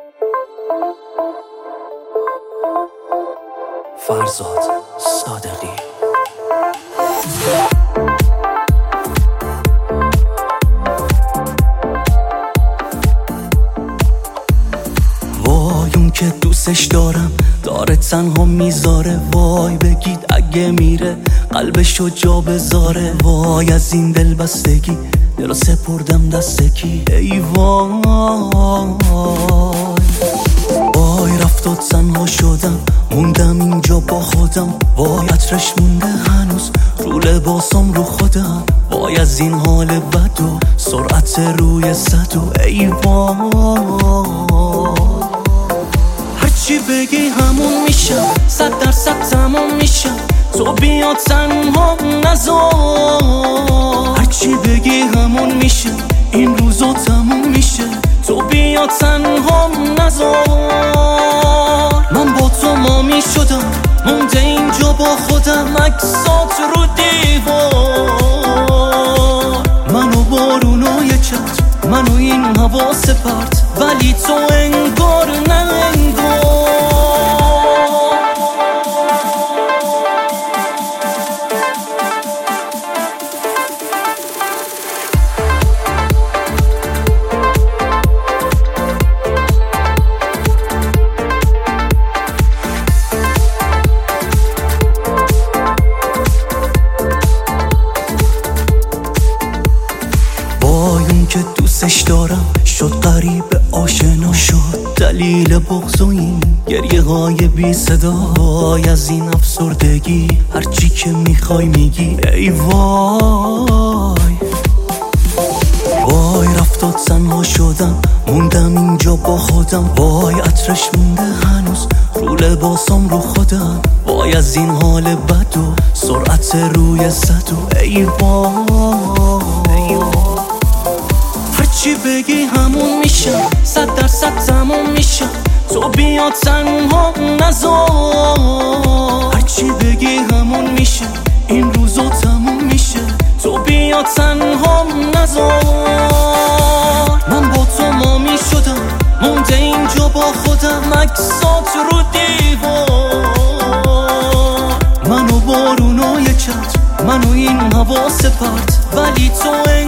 فرزاد صادقی. وای اون که دوستش دارم داره تنها میذاره، وای بگید اگه میره قلبشو جا بذاره. وای از این دل بستگی دلو سپردم دست کی، ای وای. وای رفت و تنها شدم موندم اینجا با خودم، وای عطرش مونده هنوز رو لباسم رو خودم. وای از این حال بد و سرعت روی صد و ای وای. هرچی بگی همون میشم، 100% تموم میشم، تو بیا تنها نذار. هرچی بگی همون میشه، این روزا تموم میشه، تو بیا تنها نذار. من با تو مامی شدم مونده اینجا با خودم، عکسات رو دیوار. منو بارونو یه چت، منو این هوا سپرد، ولی تو انگار نه انگار. که دوستش دارم شد غریب آشنا شد، دلیل بغض و این گریه های بی صدا. وای از این افسردگی هرچی که میخوای میگی، ای وای. وای رفت و تنها شدم موندم اینجا با خودم، وای عطرش مونده هنوز رو لباسم رو خودم. وای از این حال بد و سرعت روی صد و ای وای. هرچی بگی همون میشم، 100% تموم میشم، تو بیا تنها نذار. هرچی بگی همون میشه، این روزا تموم میشه، تو بیا تنها نذار. من با تو مامی شدم مونده اینجا با خودم، عکسات رو دیوار. منو بارونو یه چت، منو این هوا سپرد، ولی تو